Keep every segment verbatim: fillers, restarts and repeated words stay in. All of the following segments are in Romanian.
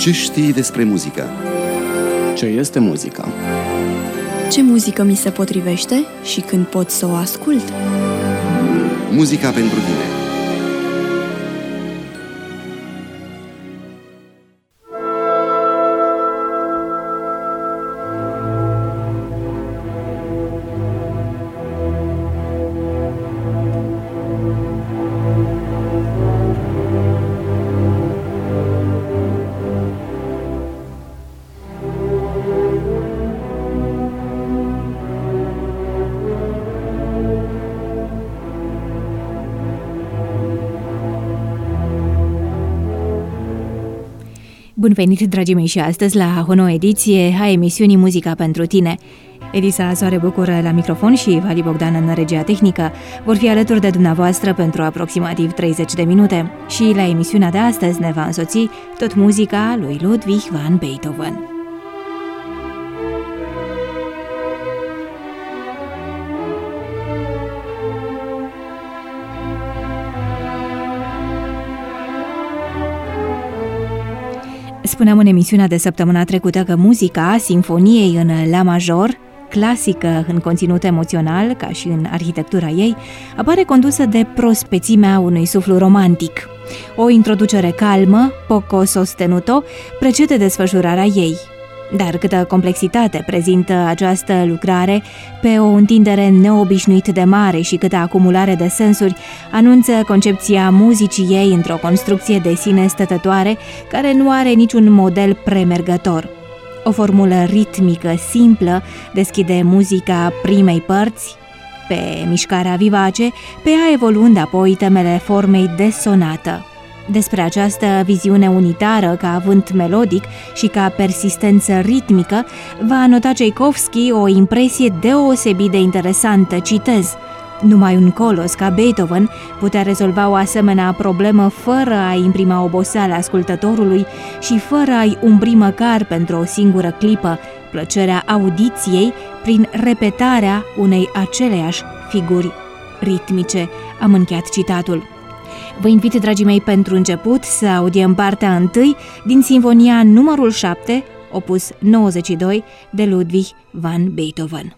Ce știi despre muzică? Ce este muzica? Ce muzică mi se potrivește și când pot să o ascult? Muzica pentru tine. Bun venit, dragii mei, și astăzi la o nouă ediție a emisiunii Muzica pentru tine. Elisa Soare Bucură la microfon și Vali Bogdan în regia tehnică vor fi alături de dumneavoastră pentru aproximativ treizeci de minute. Și la emisiunea de astăzi ne va însoți tot muzica lui Ludwig van Beethoven. Spuneam în emisiunea de săptămâna trecută că muzica sinfoniei în la major, clasică în conținut emoțional, ca și în arhitectura ei, apare condusă de prospețimea unui suflu romantic. O introducere calmă, poco sostenuto, precede desfășurarea ei. Dar câtă complexitate prezintă această lucrare pe o întindere neobișnuit de mare și câtă acumulare de sensuri anunță concepția muzicii ei într-o construcție de sine stătătoare care nu are niciun model premergător. O formulă ritmică simplă deschide muzica primei părți, pe mișcarea vivace, pe ea evoluând apoi temele formei de sonată. Despre această viziune unitară ca avânt melodic și ca persistență ritmică va anota Tchaikovsky o impresie deosebit de interesantă, citez: numai un colos ca Beethoven putea rezolva o asemenea problemă fără a imprima oboseală ascultătorului și fără a-i umbri măcar pentru o singură clipă plăcerea audiției prin repetarea unei aceleiași figuri ritmice. Am încheiat citatul. Vă invit, dragii mei, pentru început să audiem partea întâi din Sinfonia numărul șapte, opus nouăzeci și doi, de Ludwig van Beethoven.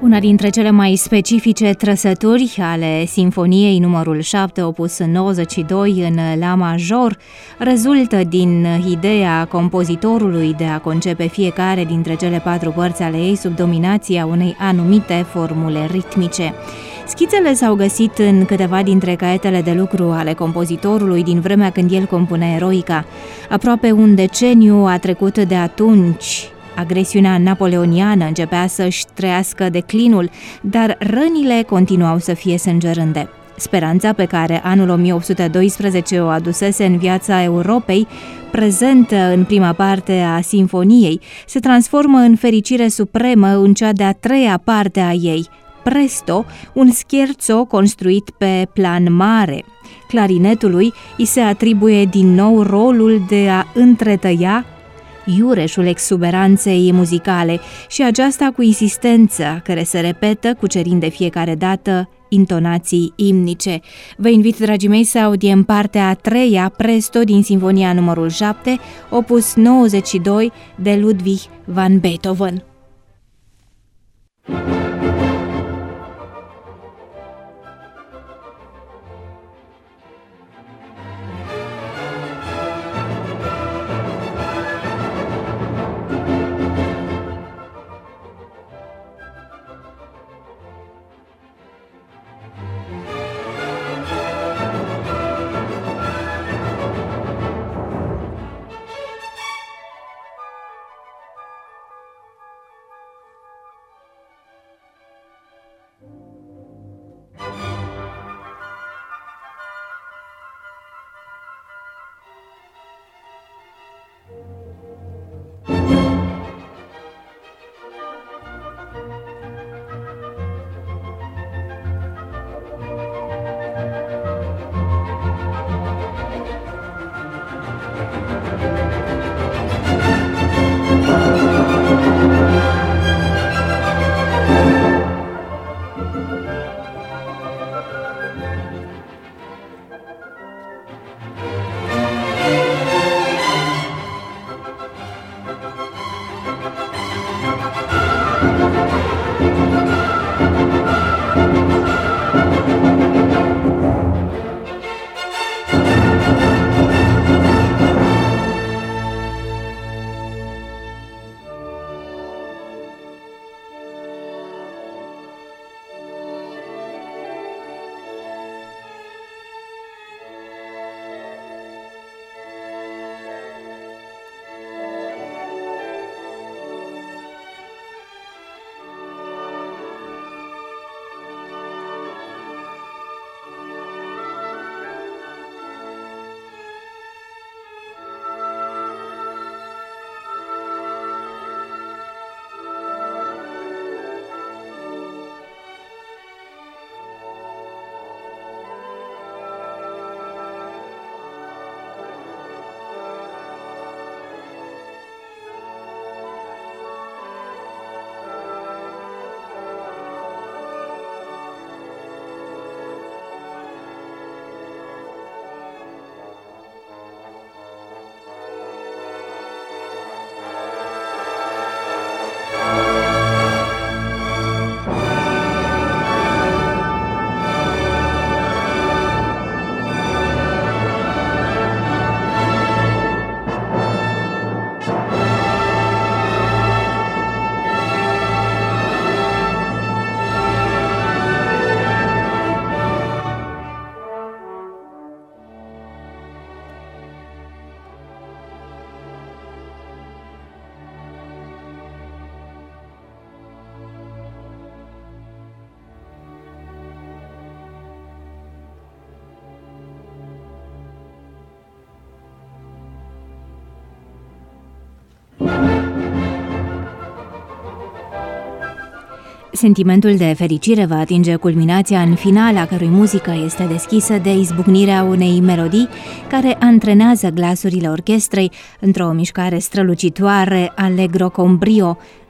Una dintre cele mai specifice trăsături ale Sinfoniei numărul șapte, opus nouăzeci și doi în la major, rezultă din ideea compozitorului de a concepe fiecare dintre cele patru părți ale ei sub dominația unei anumite formule ritmice. Schițele s-au găsit în câteva dintre caietele de lucru ale compozitorului din vremea când el compunea Eroica. Aproape un deceniu a trecut de atunci. Agresiunea napoleoniană începea să-și trăiască declinul, dar rănile continuau să fie sângerânde. Speranța pe care anul o mie opt sute doisprezece o adusese în viața Europei, prezentă în prima parte a Sinfoniei, se transformă în fericire supremă în cea de-a treia parte a ei, Presto, un scherzo construit pe plan mare. Clarinetului îi se atribuie din nou rolul de a întretăia iureșul exuberanței muzicale și aceasta cu insistență care se repetă, cucerind de fiecare dată intonații imnice. Vă invit, dragii mei, să audiem partea a treia, Presto, din Sinfonia numărul șapte, opus nouăzeci și doi, de Ludwig van Beethoven. Sentimentul de fericire va atinge culminația în final, a cărui muzică este deschisă de izbucnirea unei melodii care antrenează glasurile orchestrei într-o mișcare strălucitoare, allegro con brio,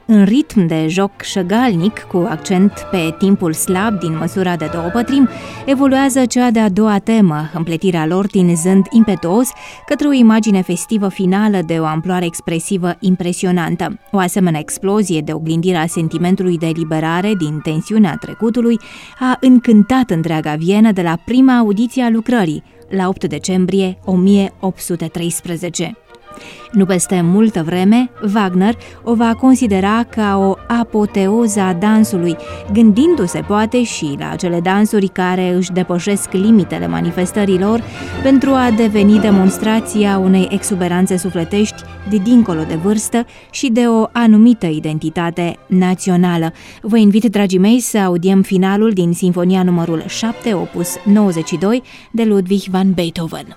în ritm de joc șăgalnic, cu accent pe timpul slab din măsura de două pătrimi, evoluează cea de-a doua temă, împletirea lor tinzând impetuos către o imagine festivă finală de o amploare expresivă impresionantă. O asemenea explozie de oglindire a sentimentului de eliberare din tensiunea trecutului a încântat întreaga Vienă de la prima audiție a lucrării, la opt decembrie o mie opt sute treisprezece. Nu peste multă vreme, Wagner o va considera ca o apoteoză a dansului, gândindu-se poate și la acele dansuri care își depășesc limitele manifestărilor pentru a deveni demonstrația unei exuberanțe sufletești de dincolo de vârstă și de o anumită identitate națională. Vă invit, dragii mei, să audiem finalul din Sinfonia numărul șapte, opus nouăzeci și doi, de Ludwig van Beethoven.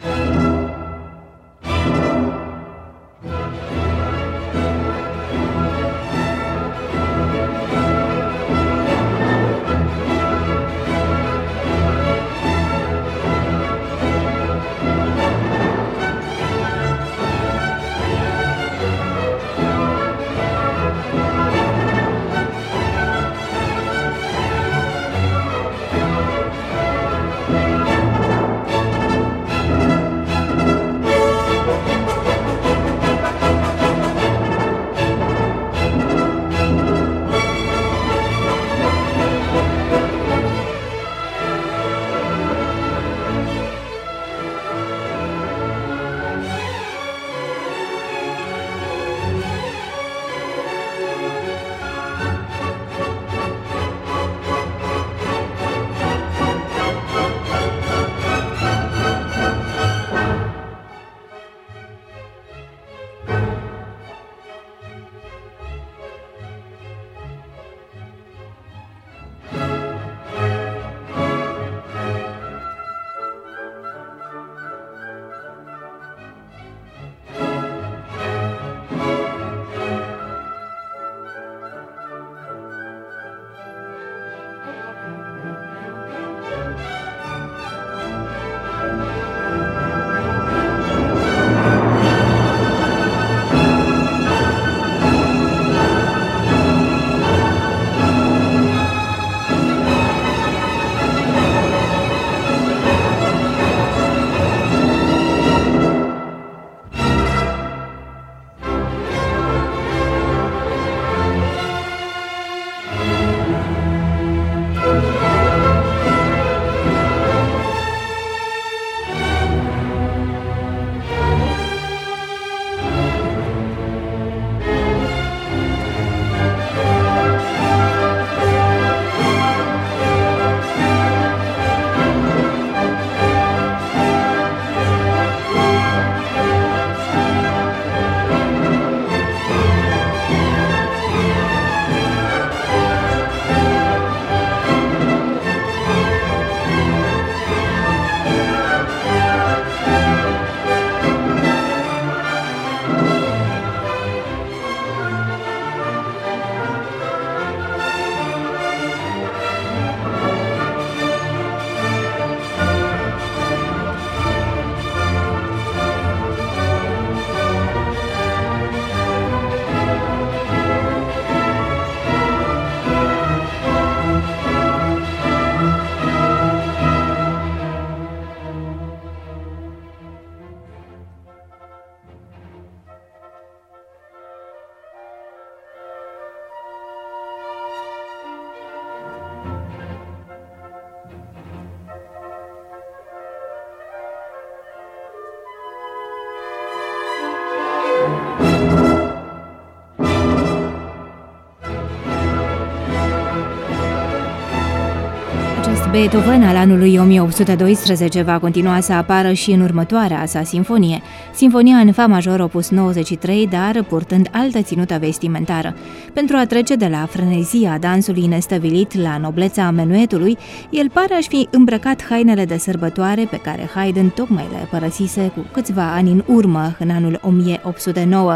Beethoven al anului o mie opt sute doisprezece va continua să apară și în următoarea sa sinfonie, Sinfonia în fa major opus nouăzeci și trei, dar purtând altă ținută vestimentară. Pentru a trece de la frenezia dansului nestăvilit la noblețea menuetului, el pare a-și fi îmbrăcat hainele de sărbătoare pe care Haydn tocmai le părăsise cu câțiva ani în urmă, în anul o mie opt sute nouă.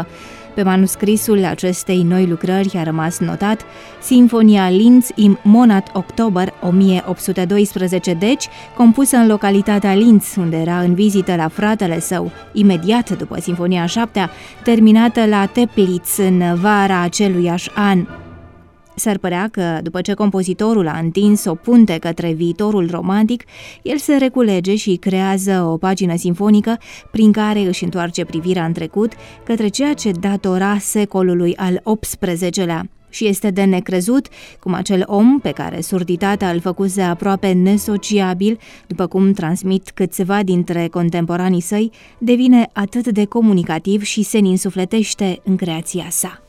Pe manuscrisul acestei noi lucrări a rămas notat Sinfonia Linz im Monat Oktober o mie opt sute doisprezece, deci compusă în localitatea Linz, unde era în vizită la fratele său, imediat după Sinfonia a șaptea, terminată la Teplitz în vara aceluiași an. S-ar părea că, după ce compozitorul a întins o punte către viitorul romantic, el se reculege și creează o pagină sinfonică prin care își întoarce privirea în trecut către ceea ce datora secolului al optsprezecelea. Și este de necrezut cum acel om, pe care surditatea îl făcuse aproape nesociabil, după cum transmit câțiva dintre contemporanii săi, devine atât de comunicativ și se însufletește în creația sa.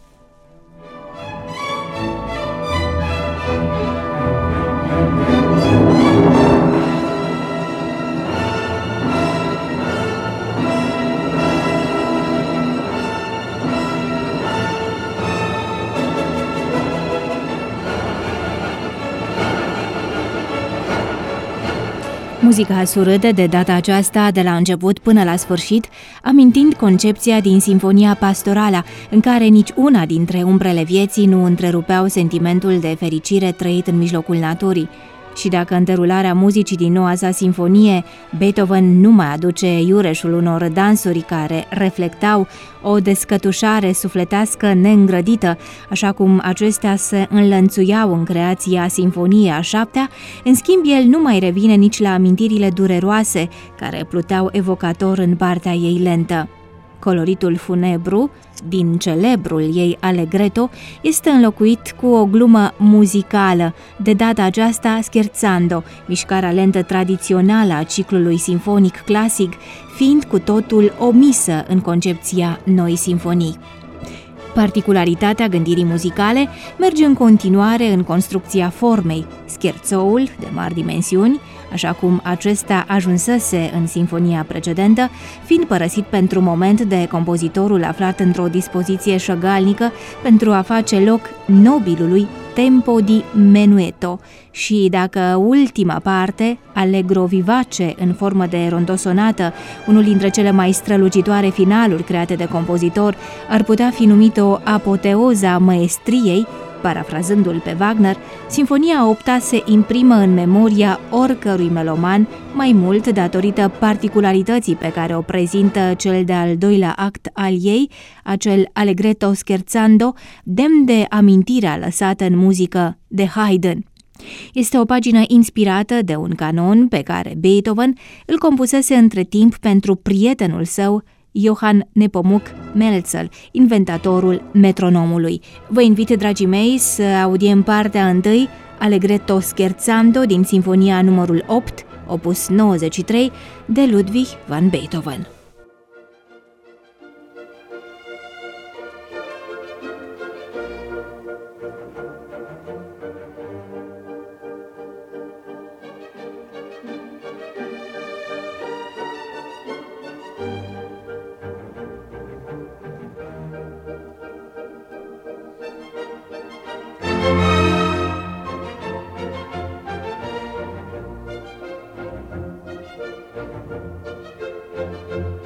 Muzica surâde de data aceasta de la început până la sfârșit, amintind concepția din Sinfonia Pastorala, în care nici una dintre umbrele vieții nu întrerupeau sentimentul de fericire trăit în mijlocul naturii. Și dacă în derularea muzicii din noua sa sinfonie, Beethoven nu mai aduce iureșul unor dansuri care reflectau o descătușare sufletească neîngrădită, așa cum acestea se înlănțuiau în creația Sinfoniei a șaptea, în schimb el nu mai revine nici la amintirile dureroase care pluteau evocator în partea ei lentă. Coloritul funebru din celebrul ei Allegretto este înlocuit cu o glumă muzicală, de data aceasta scherzando, mișcarea lentă tradițională a ciclului sinfonic clasic, fiind cu totul omisă în concepția noi sinfonii. Particularitatea gândirii muzicale merge în continuare în construcția formei, scherzoul de mari dimensiuni, așa cum acesta ajunsese în sinfonia precedentă, fiind părăsit pentru moment de compozitorul aflat într-o dispoziție șăgalnică pentru a face loc nobilului tempo di menuetto și dacă ultima parte, allegro vivace în formă de rondosonată, unul dintre cele mai strălucitoare finaluri create de compozitor, ar putea fi numit o apoteoză a măestriei, parafrazându-l pe Wagner, Sinfonia a opta se imprimă în memoria oricărui meloman, mai mult datorită particularității pe care o prezintă cel de-al doilea act al ei, acel Allegretto scherzando, demn de amintirea lăsată în muzică de Haydn. Este o pagină inspirată de un canon pe care Beethoven îl compusese între timp pentru prietenul său, Johann Nepomuk Melzel, inventatorul metronomului. Vă invit, dragii mei, să audiem partea întâi, Allegretto scherzando din Sinfonia numărul opt, opus nouăzeci și trei, de Ludwig van Beethoven. Thank you.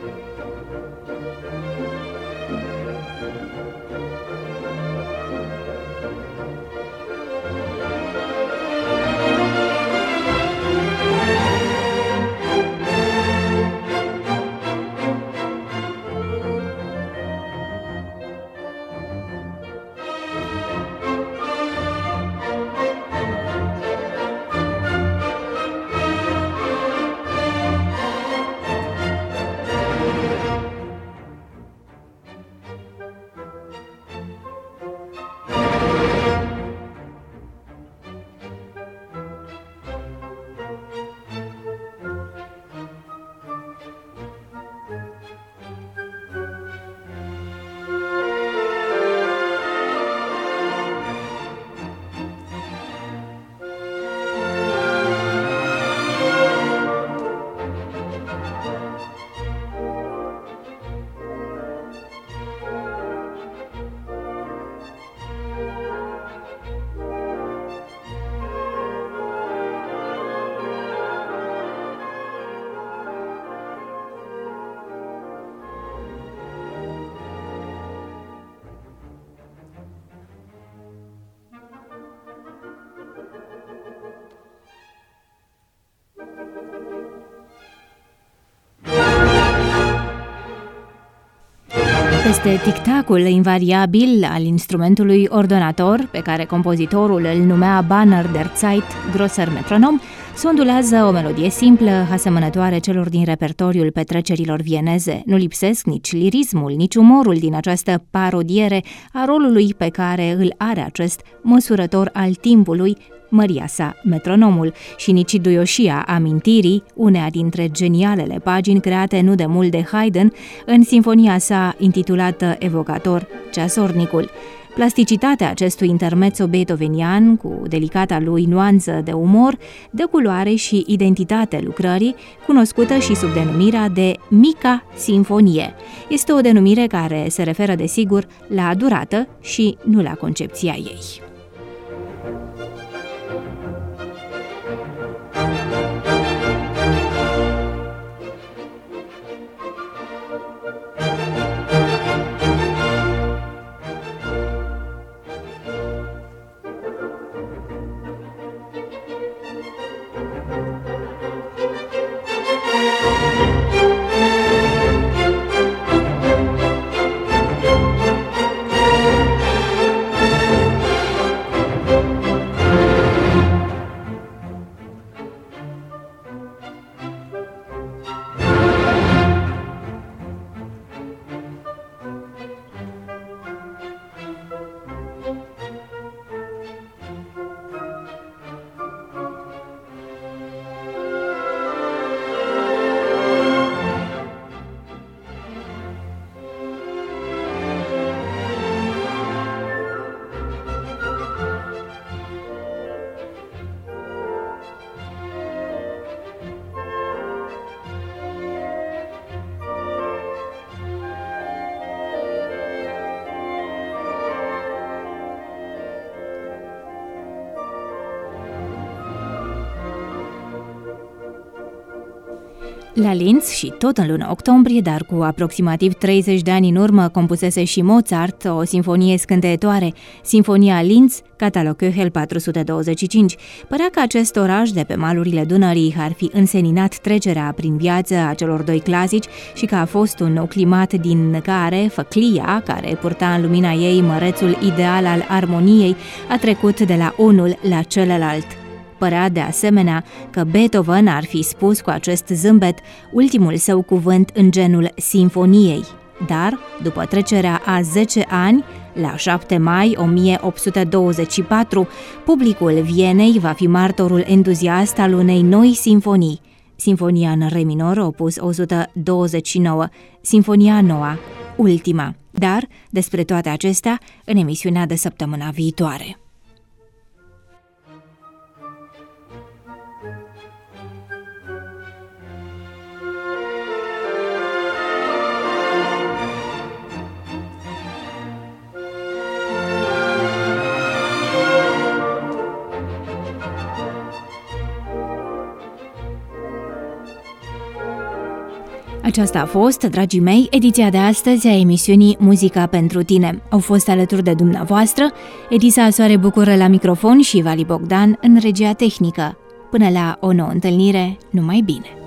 Este tic-tacul invariabil al instrumentului ordonator, pe care compozitorul îl numea Banner der Zeit, Grosser Metronom, se ondulează o melodie simplă, asemănătoare celor din repertoriul petrecerilor vieneze. Nu lipsesc nici lirismul, nici umorul din această parodiere a rolului pe care îl are acest măsurător al timpului, măria sa, metronomul, și nici duioșia amintirii, uneia dintre genialele pagini create nu de mult de Haydn în sinfonia sa intitulată evocator, Ceasornicul. Plasticitatea acestui intermezzo beethovenian, cu delicata lui nuanță de umor, dă culoare și identitate lucrării, cunoscută și sub denumirea de Mica Sinfonie. Este o denumire care se referă, desigur, la durată și nu la concepția ei. La Linz și tot în luna octombrie, dar cu aproximativ treizeci de ani în urmă, compusese și Mozart o sinfonie scânteietoare, Sinfonia Linz, catalog Köchel patru sute douăzeci și cinci. Părea că acest oraș de pe malurile Dunării ar fi înseninat trecerea prin viață a celor doi clasici și că a fost un nou climat din care făclia, care purta în lumina ei mărețul ideal al armoniei, a trecut de la unul la celălalt. Părea de asemenea că Beethoven ar fi spus cu acest zâmbet ultimul său cuvânt în genul sinfoniei. Dar, după trecerea a zece ani, la șapte mai o mie opt sute douăzeci și patru, publicul Vienei va fi martorul entuziast al unei noi sinfonii. Sinfonia în re minor, opus o sută douăzeci și nouă, Sinfonia a noua, ultima. Dar, despre toate acestea, în emisiunea de săptămâna viitoare. Aceasta a fost, dragii mei, ediția de astăzi a emisiunii Muzica pentru tine. Au fost alături de dumneavoastră Edisa Asoare Bucură la microfon și Vali Bogdan în regia tehnică. Până la o nouă întâlnire, numai bine!